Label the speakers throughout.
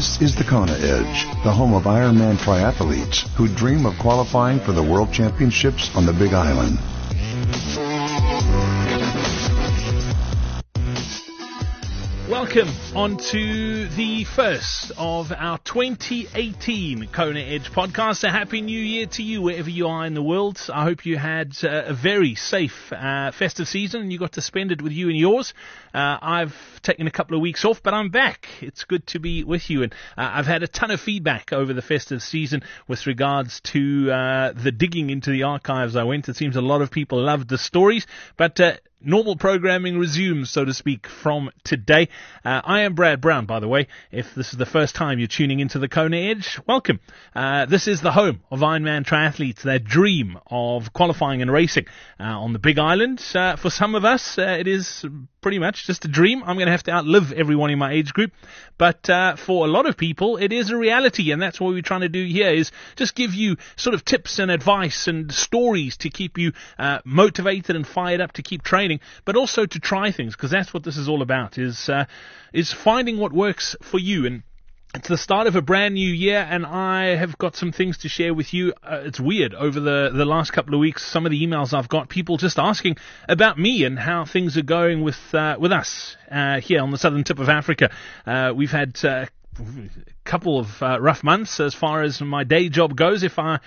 Speaker 1: This is the Kona Edge, the home of Ironman triathletes who dream of qualifying for the World Championships on the Big Island.
Speaker 2: Welcome on to the first of our 2018 Kona Edge podcast. A happy new year to you wherever you are in the world. I hope you had a very safe festive season and you got to spend it with you and yours. I've taken a couple of weeks off, but I'm back. It's good to be with you. And I've had a ton of feedback over the festive season with regards to the digging into the archives I went. It seems a lot of people loved the stories, but normal programming resumes, so to speak, from today. I am Brad Brown, by the way. If this is the first time you're tuning into the Kona Edge, welcome. This is the home of Ironman triathletes, their dream of qualifying and racing on the Big Island. For some of us, it is pretty much just a dream. I'm going to have to outlive everyone in my age group. But for a lot of people, it is a reality, and that's what we're trying to do here is just give you sort of tips and advice and stories to keep you motivated and fired up to keep training, but also to try things, because that's what this is all about, is finding what works for you. And it's the start of a brand new year, and I have got some things to share with you. It's weird. Over the last couple of weeks, some of the emails I've got, people just asking about me and how things are going with us here on the southern tip of Africa. We've had a couple of rough months as far as my day job goes,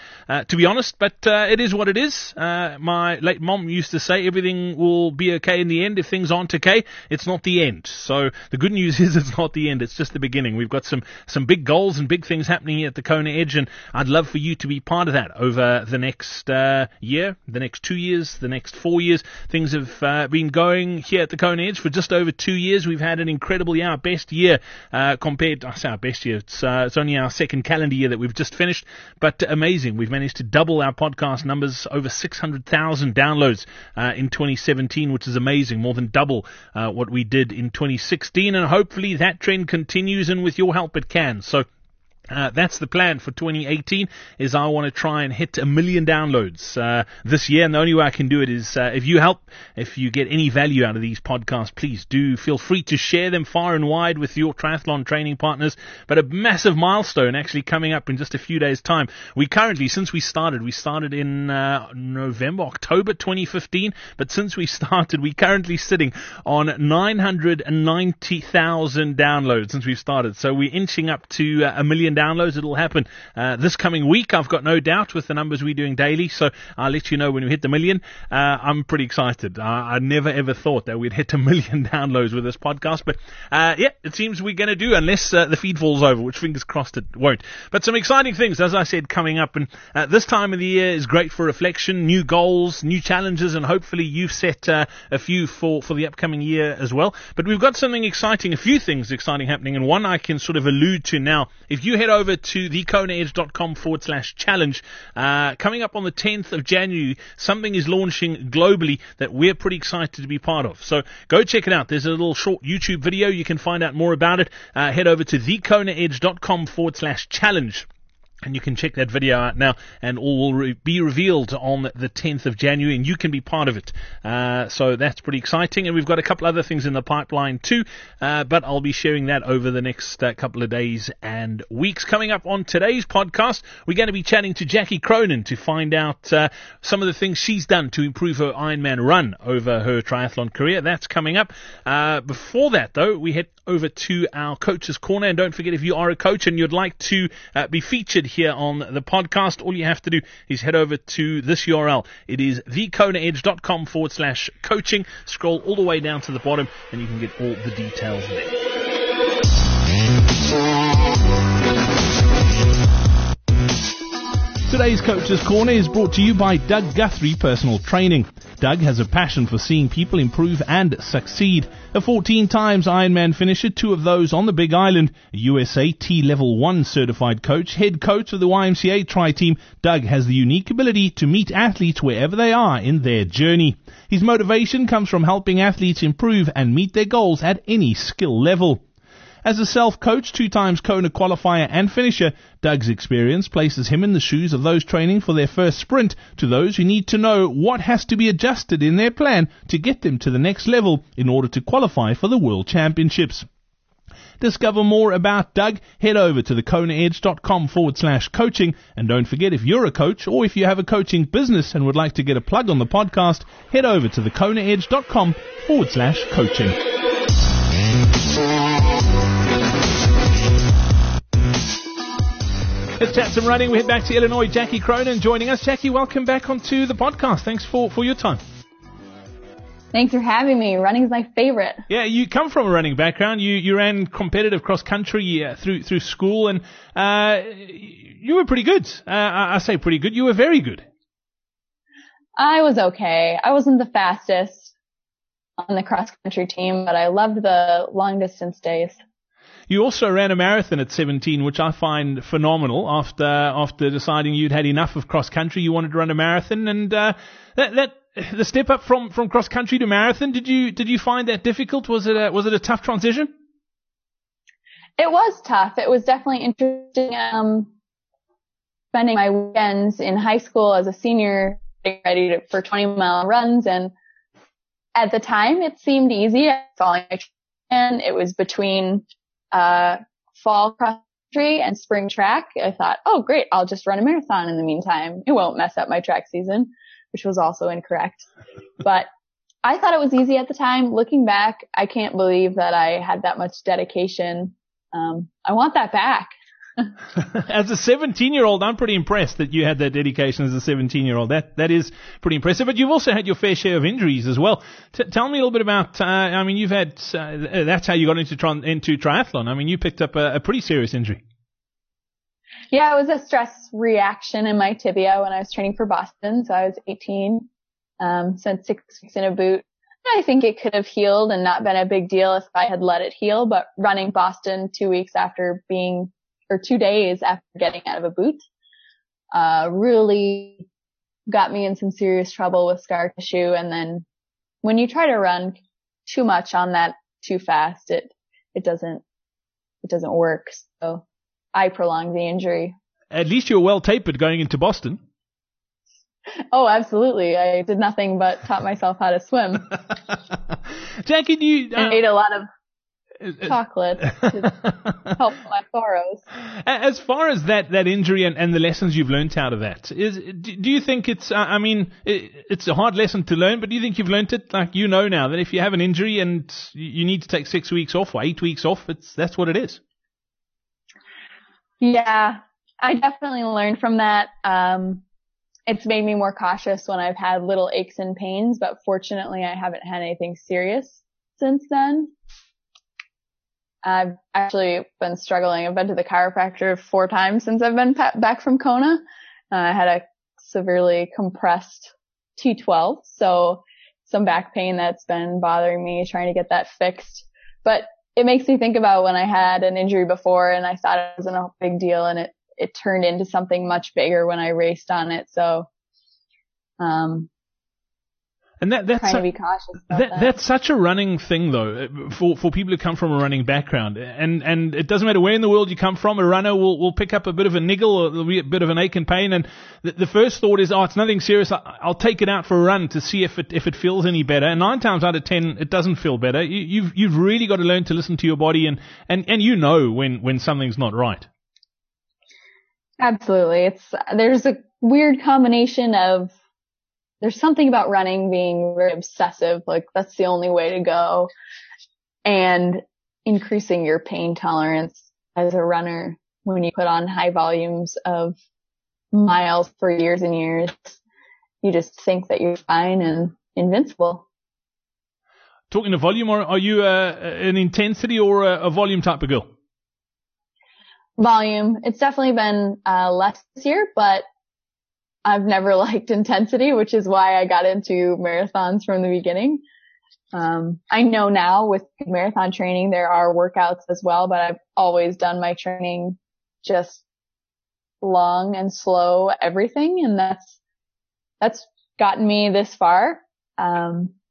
Speaker 2: to be honest, but it is what it is. My late mom used to say everything will be okay in the end. If things aren't okay, it's not the end. So the good news is it's not the end, it's just the beginning. We've got some big goals and big things happening here at the Kona Edge, and I'd love for you to be part of that over the next year, the next 2 years, the next 4 years. Things have been going here at the Kona Edge for just over 2 years. We've had an incredible year, our best year compared, I say our best year, it's only our second calendar year that we've just finished, but amazing. We've managed to double our podcast numbers, over 600,000 downloads in 2017, which is amazing, more than double what we did in 2016, and hopefully that trend continues, and with your help it can. So that's the plan for 2018, is I want to try and hit 1 million downloads this year, and the only way I can do it is if you help. If you get any value out of these podcasts, please do feel free to share them far and wide with your triathlon training partners. But a massive milestone actually coming up in just a few days' time. We currently, since we started in October 2015, but since we started, we're currently sitting on 990,000 downloads since we've started. So we're inching up to 1 million downloads. It'll happen this coming week, I've got no doubt, with the numbers we're doing daily. So I'll let you know when we hit the 1 million. I'm pretty excited. I never ever thought that we'd hit 1 million downloads with this podcast, but yeah, it seems we're going to do, unless the feed falls over, which fingers crossed it won't. But some exciting things, as I said, coming up, and this time of the year is great for reflection, new goals, new challenges, and hopefully you've set a few for the upcoming year as well. But we've got something exciting, a few things exciting happening, and one I can sort of allude to now. If you head over to thekonaedge.com/challenge, coming up on the 10th of January, something is launching globally that we're pretty excited to be part of. So go check it out. There's a little short YouTube video. You can find out more about it. Head over to thekonaedge.com/challenge. And you can check that video out now, and all will be revealed on the 10th of January, and you can be part of it. So that's pretty exciting. And we've got a couple other things in the pipeline too, but I'll be sharing that over the next couple of days and weeks. Coming up on today's podcast, we're going to be chatting to Jackie Cronin to find out some of the things she's done to improve her Ironman run over her triathlon career. That's coming up. Before that, though, we head over to our Coach's Corner. And don't forget, if you are a coach and you'd like to be featured here on the podcast, all you have to do is head over to this URL. It is thekonaedge.com/coaching. Scroll all the way down to the bottom and you can get all the details there. Today's Coach's Corner is brought to you by Doug Guthrie Personal Training. Doug has a passion for seeing people improve and succeed. A 14 times Ironman finisher, 2 of those on the Big Island, a USA T-Level 1 certified coach, head coach of the YMCA Tri-Team, Doug has the unique ability to meet athletes wherever they are in their journey. His motivation comes from helping athletes improve and meet their goals at any skill level. As a self-coach, 2 times Kona qualifier and finisher, Doug's experience places him in the shoes of those training for their first sprint to those who need to know what has to be adjusted in their plan to get them to the next level in order to qualify for the World Championships. discover more about Doug, head over to thekonaedge.com/coaching. And don't forget, if you're a coach or if you have a coaching business and would like to get a plug on the podcast, head over to thekonaedge.com/coaching. Let's chat some running. We head back to Illinois. Jackie Cronin joining us. Jackie, welcome back onto the podcast. Thanks for your time.
Speaker 3: Thanks for having me. Running is my favorite.
Speaker 2: Yeah, you come from a running background. You ran competitive cross country through school, and you were pretty good. I say pretty good. You were very good.
Speaker 3: I was okay. I wasn't the fastest on the cross country team, but I loved the long distance days.
Speaker 2: You also ran a marathon at 17, which I find phenomenal. After deciding you'd had enough of cross country, you wanted to run a marathon, and the step up from cross country to marathon, did you find that difficult? Was it a tough transition?
Speaker 3: It was tough. It was definitely interesting. Spending my weekends in high school as a senior, getting ready for 20-mile runs, and at the time it seemed easy. I was following my plan. It was between fall cross country and spring track. I thought, oh great, I'll just run a marathon in the meantime. It won't mess up my track season, which was also incorrect. But I thought it was easy at the time. Looking back, I can't believe that I had that much dedication. I want that back.
Speaker 2: As a 17-year-old, I'm pretty impressed that you had that dedication as a 17-year-old. That is pretty impressive. But you've also had your fair share of injuries as well. Tell me a little bit about, you've had, that's how you got into triathlon. I mean, you picked up a pretty serious injury.
Speaker 3: Yeah, it was a stress reaction in my tibia when I was training for Boston. So I was 18, spent 6 weeks in a boot. I think it could have healed and not been a big deal if I had let it heal. But running Boston 2 days after getting out of a boot, really got me in some serious trouble with scar tissue. And then when you try to run too much on that too fast, it doesn't work. So I prolonged the injury.
Speaker 2: At least you were well tapered going into Boston.
Speaker 3: Oh, absolutely. I did nothing but taught myself how to swim.
Speaker 2: Jackie,
Speaker 3: I ate a lot of chocolate to help my sorrows.
Speaker 2: As far as that injury and the lessons you've learned out of that, do you think it's, it's a hard lesson to learn, but do you think you've learned it, like, now that if you have an injury and you need to take 6 weeks off or 8 weeks off, that's what it is?
Speaker 3: Yeah, I definitely learned from that. It's made me more cautious when I've had little aches and pains, but fortunately I haven't had anything serious since then. I've actually been struggling. I've been to the chiropractor 4 times since I've been back from Kona. I had a severely compressed T12, so some back pain that's been bothering me, trying to get that fixed. But it makes me think about when I had an injury before and I thought it wasn't a big deal, and it turned into something much bigger when I raced on it. So,
Speaker 2: and that's
Speaker 3: trying to be cautious about that.
Speaker 2: That's such a running thing, though, for people who come from a running background. And it doesn't matter where in the world you come from, a runner will pick up a bit of a niggle or there'll be a bit of an ache and pain. And the first thought is, it's nothing serious. I'll take it out for a run to see if it feels any better. And 9 times out of 10, it doesn't feel better. You've really got to learn to listen to your body and when something's not right.
Speaker 3: Absolutely. There's a weird combination of, there's something about running being very obsessive, like that's the only way to go, and increasing your pain tolerance as a runner when you put on high volumes of miles for years and years. You just think that you're fine and invincible.
Speaker 2: Talking to volume, are you an intensity or a volume type of girl?
Speaker 3: Volume. It's definitely been less this year, but I've never liked intensity, which is why I got into marathons from the beginning. I know now with marathon training, there are workouts as well, but I've always done my training just long and slow everything. And that's gotten me this far. I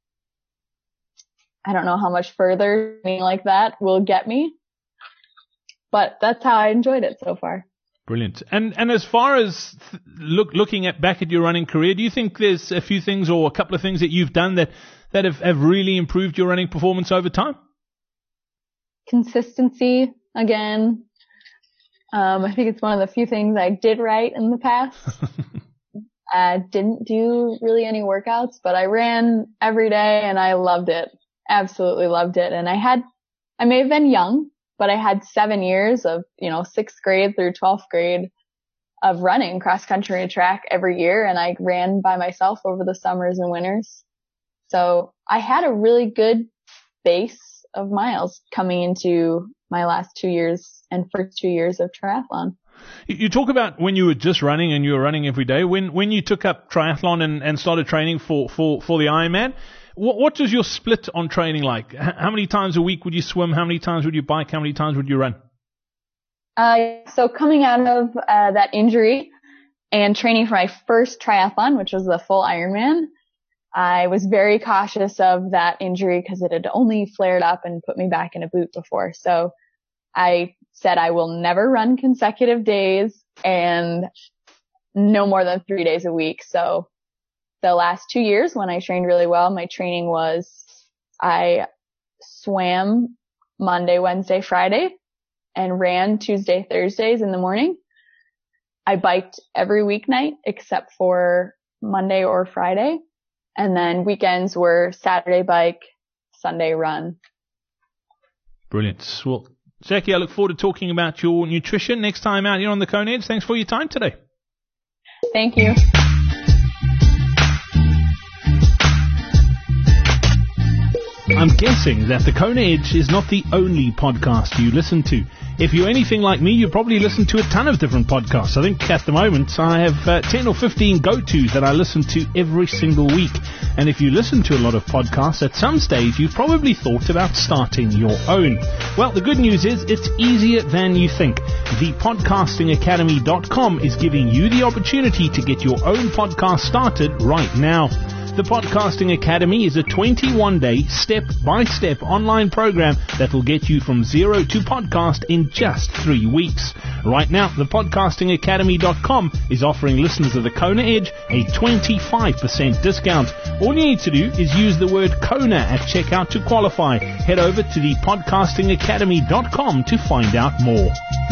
Speaker 3: don't know how much further training like that will get me, but that's how I enjoyed it so far.
Speaker 2: Brilliant. And as far as looking back at your running career, do you think there's a few things or a couple of things that you've done that have really improved your running performance over time?
Speaker 3: consistency again. I think it's one of the few things I did right in the past. I didn't do really any workouts, but I ran every day and I loved it. Absolutely loved it. And I may have been young, but I had 7 years of, 6th grade through 12th grade of running cross country and track every year. And I ran by myself over the summers and winters. So I had a really good base of miles coming into my last 2 years and first 2 years of triathlon.
Speaker 2: You talk about when you were just running and you were running every day. When you took up triathlon and started training for the Ironman, what was your split on training like? How many times a week would you swim? How many times would you bike? How many times would you run?
Speaker 3: So coming out of that injury and training for my first triathlon, which was the full Ironman, I was very cautious of that injury because it had only flared up and put me back in a boot before. So I said I will never run consecutive days and no more than 3 days a week. So the last 2 years when I trained really well, my training was I swam Monday, Wednesday, Friday and ran Tuesday, Thursdays in the morning. I biked every weeknight except for Monday or Friday. And then weekends were Saturday bike, Sunday run.
Speaker 2: Brilliant. Well, Jackie, I look forward to talking about your nutrition next time out here on the Kona Edge. Thanks for your time today.
Speaker 3: Thank you.
Speaker 2: I'm guessing that the Kona Edge is not the only podcast you listen to. If you're anything like me, you probably listen to a ton of different podcasts. I think at the moment I have 10 or 15 go-tos that I listen to every single week. And if you listen to a lot of podcasts, at some stage you've probably thought about starting your own. Well, the good news is it's easier than you think. ThePodcastingAcademy.com is giving you the opportunity to get your own podcast started right now. The Podcasting Academy is a 21-day, step-by-step online program that will get you from zero to podcast in just 3 weeks. Right now, thepodcastingacademy.com is offering listeners of the Kona Edge a 25% discount. All you need to do is use the word Kona at checkout to qualify. Head over to thepodcastingacademy.com to find out more.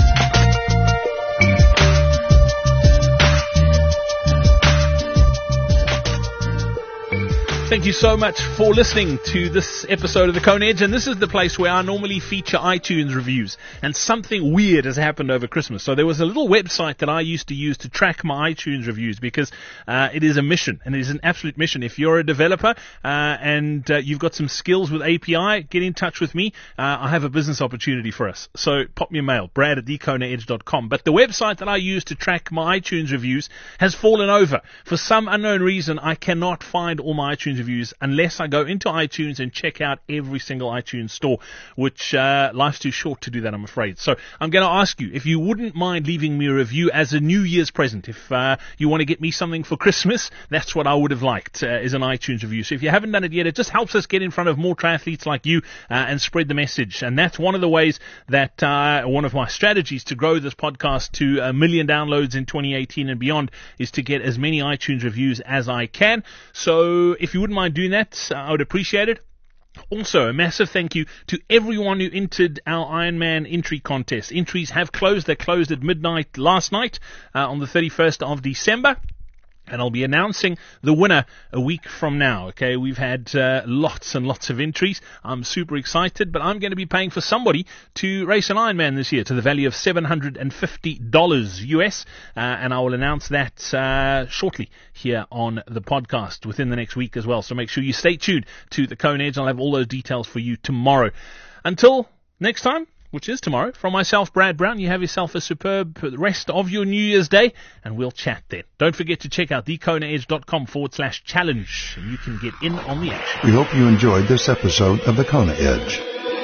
Speaker 2: Thank you so much for listening to this episode of the Kona Edge, and this is the place where I normally feature iTunes reviews, and something weird has happened over Christmas. So there was a little website that I used to use to track my iTunes reviews because it is a mission, and it is an absolute mission. If you're a developer and you've got some skills with API, get in touch with me. I have a business opportunity for us. So pop me a mail, brad@thekonaedge.com. But the website that I use to track my iTunes reviews has fallen over. For some unknown reason, I cannot find all my iTunes reviews unless I go into iTunes and check out every single iTunes store, which life's too short to do that, I'm afraid. So I'm going to ask you if you wouldn't mind leaving me a review as a New Year's present. If you want to get me something for Christmas, that's what I would have liked, is an iTunes review. So if you haven't done it yet, it just helps us get in front of more triathletes like you and spread the message. And that's one of the ways that one of my strategies to grow this podcast to 1 million downloads in 2018 and beyond is to get as many iTunes reviews as I can. So if you wouldn't mind doing that, I would appreciate it. Also, a massive thank you to everyone who entered our Ironman entry contest. Entries have closed. They closed at midnight last night on the 31st of December. And I'll be announcing the winner a week from now. Okay, we've had lots and lots of entries. I'm super excited, but I'm going to be paying for somebody to race an Ironman this year to the value of $750 US, and I will announce that shortly here on the podcast within the next week as well. So make sure you stay tuned to the Kona Edge. I'll have all those details for you tomorrow. Until next time, which is tomorrow, from myself, Brad Brown, you have yourself a superb rest of your New Year's Day, and we'll chat then. Don't forget to check out thekonaedge.com/challenge, and you can get in on the action.
Speaker 1: We hope you enjoyed this episode of the Kona Edge.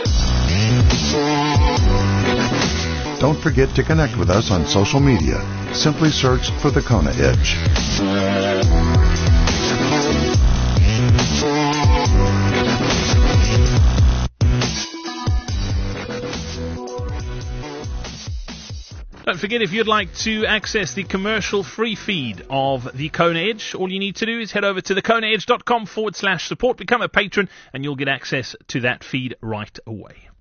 Speaker 1: Don't forget to connect with us on social media. Simply search for the Kona Edge.
Speaker 2: Don't forget, if you'd like to access the commercial-free feed of the Kona Edge, all you need to do is head over to thekonaedge.com/support, become a patron, and you'll get access to that feed right away.